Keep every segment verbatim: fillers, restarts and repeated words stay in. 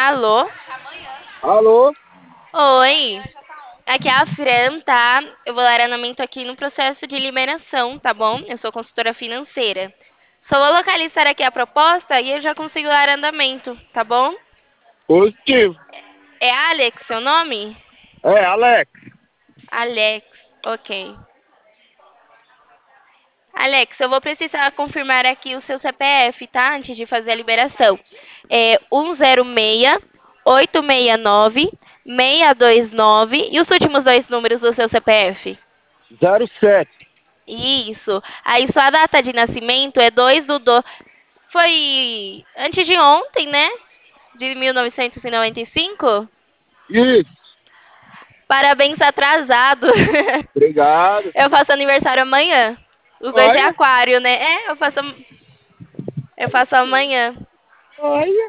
Alô? Alô? Oi. Aqui é a Fran, tá? Eu vou dar andamento aqui no processo de liberação, tá bom? Eu sou consultora financeira. Só vou localizar aqui a proposta e eu já consigo dar andamento, tá bom? Positivo. É Alex seu nome? É, Alex. Alex, ok. Alex, eu vou precisar confirmar aqui o seu C P F, tá? Antes de fazer a liberação. É um zero seis, oito seis nove, seis dois nove e os últimos dois números do seu C P F. zero sete. Isso. Aí sua data de nascimento é dois do do... Foi antes de ontem, né? De mil novecentos e noventa e cinco? Isso. Parabéns atrasado. Obrigado. Eu faço aniversário amanhã. Os dois é Olha, aquário, né? É, eu faço, eu faço amanhã. olha.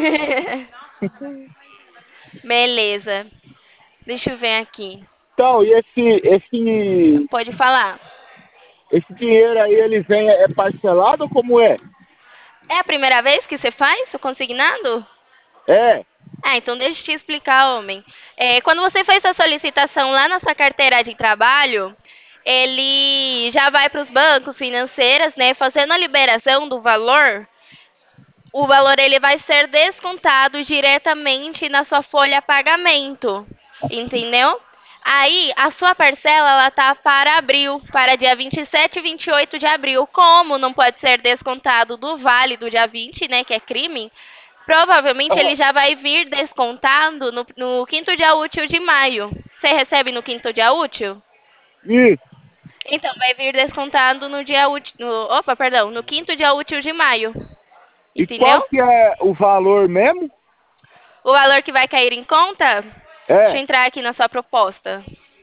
Beleza. Deixa eu ver aqui. Então, e esse, esse, Pode falar. esse dinheiro aí, ele vem, é parcelado ou como é? É a primeira vez que você faz o consignado? É. Ah, então deixa eu te explicar, homem. É, quando você fez a solicitação lá na sua carteira de trabalho, ele já vai para os bancos financeiros, né, fazendo a liberação do valor. O valor ele vai ser descontado diretamente na sua folha pagamento, entendeu? Aí, a sua parcela, ela tá para abril, para dia vinte e sete e vinte e oito de abril. Como não pode ser descontado do vale do dia vinte, né, que é crime, provavelmente Ah, ele já vai vir descontado no, no quinto dia útil de maio. Você recebe no quinto dia útil? isso. Então, vai vir descontado no dia útil, no, opa, perdão, no quinto dia útil de maio, E qual entendeu? que é o valor mesmo? O valor que vai cair em conta, deixa eu É. entrar aqui na sua proposta.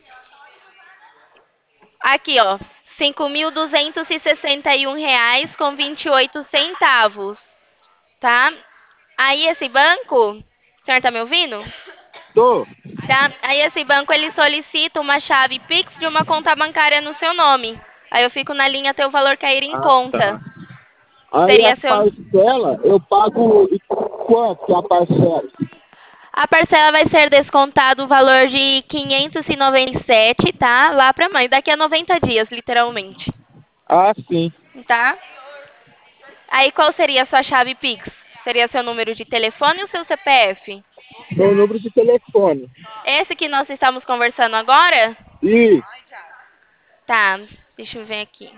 Aqui, ó, cinco mil duzentos e sessenta e um reais com vinte e oito centavos, tá? Aí esse banco, o senhor tá me ouvindo? Tô. Tá? Aí esse banco ele solicita uma chave Pix de uma conta bancária no seu nome. Aí eu fico na linha até o valor cair em Ah, conta. tá. Aí a Seria seu. parcela, eu pago e quanto que é a parcela? A parcela vai ser descontado o valor de quinhentos e noventa e sete, tá? Lá pra mãe, daqui a noventa dias, literalmente, Ah, sim. tá? Aí qual seria a sua chave Pix? Seria seu número de telefone ou seu C P F? Meu número de telefone. Esse que nós estamos conversando agora? Isso. Tá, deixa eu ver aqui.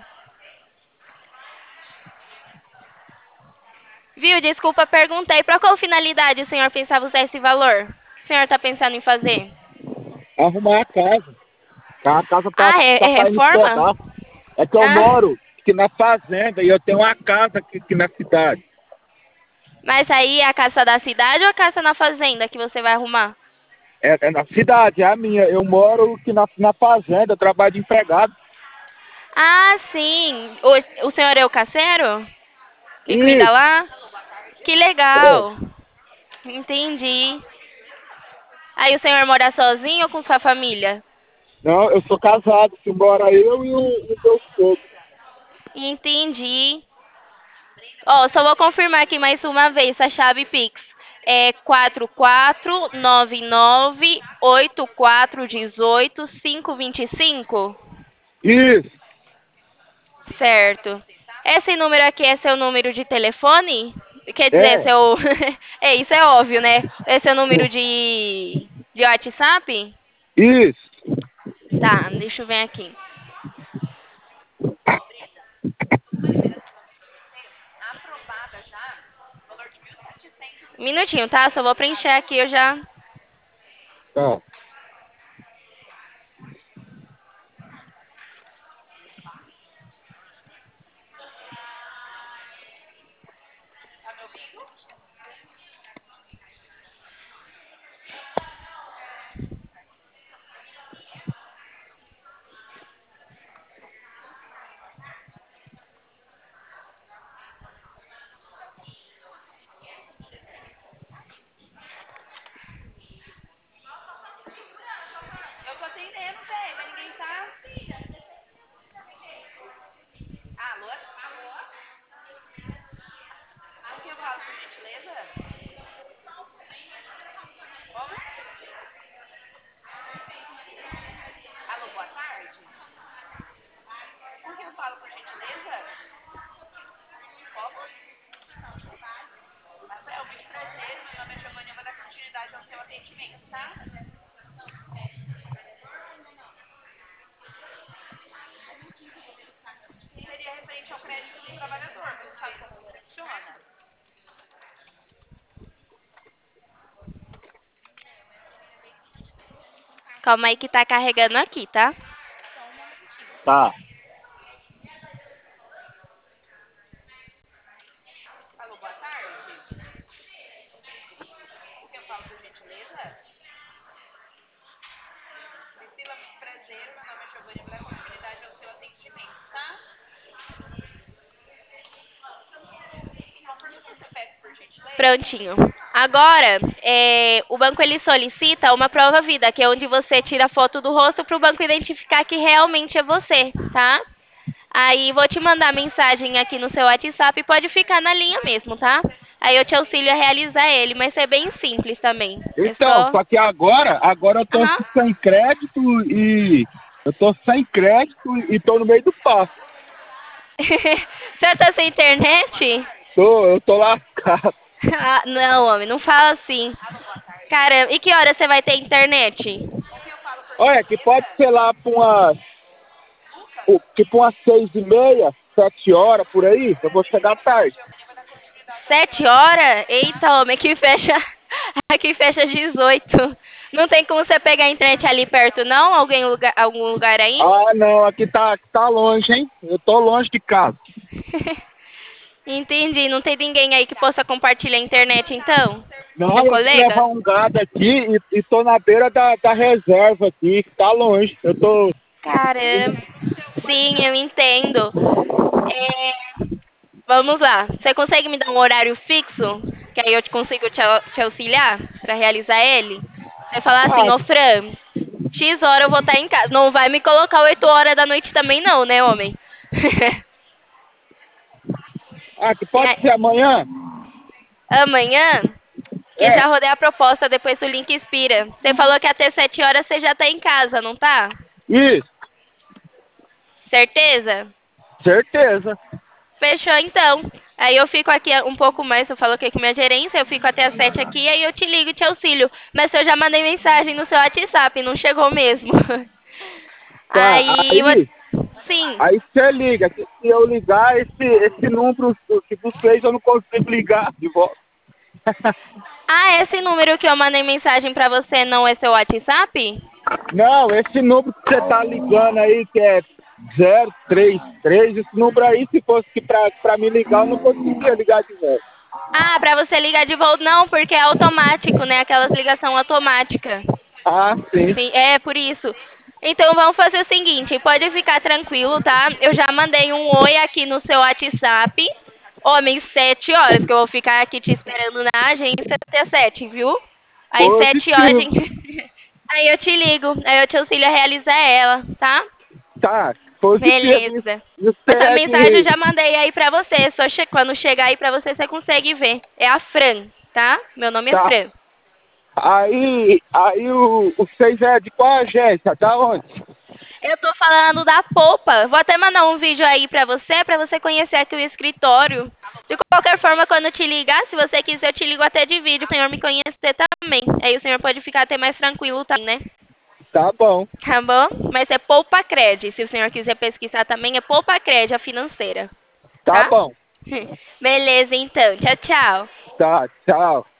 Viu? Desculpa, perguntei. Para qual finalidade o senhor pensava usar esse valor? O senhor está pensando em fazer? Arrumar a casa. A casa tá, Ah, é, tá é caindo em reforma? pedaço. É que eu Ah, moro aqui na fazenda e eu tenho uma casa aqui, aqui na cidade. mas aí é a casa da cidade ou a casa na fazenda que você vai arrumar? É, é na cidade, é a minha. Eu moro aqui na, na fazenda, eu trabalho de empregado. Ah, sim. O, o senhor é o caseiro? Que cuida Isso, lá? Que é. legal. Entendi. Aí o senhor mora sozinho ou com sua família? Não, eu sou casado, que mora eu e o, o meu sogro. Entendi. Ó, só vou confirmar aqui mais uma vez a chave Pix. É quatro quatro nove nove oito quatro um oito cinco dois cinco. Isso, Certo. Esse número aqui é seu número de telefone? Quer dizer, é. seu. É, isso é óbvio, né? É seu número de, de WhatsApp? Isso. Tá, deixa eu ver aqui. Um minutinho, tá? Só vou preencher aqui, eu já. Tá. Eu tô atendendo, velho, mas ninguém tá. Alô? Alô? Como que eu falo, por gentileza? Alô, boa tarde. Com quem eu falo, por gentileza? Como? Rafael, muito prazer. Meu nome é Giovanni, eu vou dar continuidade ao seu atendimento, tá? Seria referente ao crédito do trabalhador. Você sabe como funciona? Calma aí que tá carregando aqui, tá? Tá. Alô, boa tarde. Com quem eu falo, por gentileza? Priscila, muito prazer. Meu nome é Giovanni, eu vou dar continuidade ao seu atendimento, tá? Confirme o seu C P F, por gentileza. Prontinho. Agora, é, o banco ele solicita uma prova vida, que é onde você tira a foto do rosto para o banco identificar que realmente é você, tá? Aí vou te mandar mensagem aqui no seu WhatsApp e pode ficar na linha mesmo, tá? Aí eu te auxilio a realizar ele, mas é bem simples também. É Então, só. só que agora, agora eu tô Aham. sem crédito e eu tô sem crédito e tô no meio do passo. Você tá sem internet? Tô, eu tô lascado. Ah, não, homem, não fala assim. Cara, e que hora você vai ter internet? Olha, que pode ser lá pra umas, o- tipo umas seis e meia, sete horas por aí, eu vou chegar tarde. Sete horas? Eita, homem, aqui fecha, aqui fecha dezoito. Não tem como você pegar a internet ali perto, não? Alguém lugar, algum lugar aí? Ah, não, aqui tá, aqui tá longe, hein? Eu tô longe de casa. Entendi. Não tem ninguém aí que possa compartilhar a internet, então? Não, Seu eu vou levar colega? um gado aqui e, e tô na beira da, da reserva aqui, que tá longe. Eu tô. Caramba. Sim, eu entendo. É, vamos lá. Você consegue me dar um horário fixo? Que aí eu te consigo te, au- te auxiliar para realizar ele? Você falar assim, Ah, ô Fran, X hora eu vou estar em casa. Não vai me colocar oito horas da noite também não, né, homem? ah, que E pode aí, ser amanhã? amanhã, que É, já rodei a proposta, depois o link expira. Você falou que até sete horas você já tá em casa, não tá? isso, Certeza? certeza. Fechou então. Aí eu fico aqui um pouco mais, eu falo aqui com minha gerência, eu fico até as sete aqui, aí eu te ligo e te auxílio. Mas eu já mandei mensagem no seu WhatsApp, não chegou mesmo. Tá, Aí, aí, vo- sim. aí você liga. Se se eu ligar, esse, esse número que você fez, eu não consigo ligar de volta. Ah, esse número que eu mandei mensagem pra você não é seu WhatsApp? Não, esse número que você tá ligando aí, que é zero três três, esse número aí, se fosse que pra, pra me ligar, eu não conseguia ligar de volta. Ah, pra você ligar de volta, não, porque é automático, né? Aquelas ligação automática. Ah, sim. Sim, é por isso. Então vamos fazer o seguinte, pode ficar tranquilo, tá? Eu já mandei um oi aqui no seu WhatsApp. Homem, sete horas, que eu vou ficar aqui te esperando na agência até sete, viu? Aí sete horas, Positivo. gente. Aí eu te ligo, aí eu te auxilio a realizar ela, tá? Tá, positivo. E Beleza. e você Essa é mensagem eu de. já mandei aí pra você. Só che- quando chegar aí pra você, você consegue ver. É a Fran, tá? Meu nome é Tá. Fran. Aí, aí o, o seis é de qual agência? Da onde? Eu tô falando da polpa. Vou até mandar um vídeo aí pra você, pra você conhecer aqui o escritório. De qualquer forma, quando eu te ligar, se você quiser, eu te ligo até de vídeo, pro senhor me conhecer também. Aí o senhor pode ficar até mais tranquilo também, né? Tá bom. Tá bom? Mas é Poupa Cred. Se o senhor quiser pesquisar também, é Poupa Cred, a financeira. Tá Tá? bom. Beleza, então. Tchau, tchau. Tá, tchau.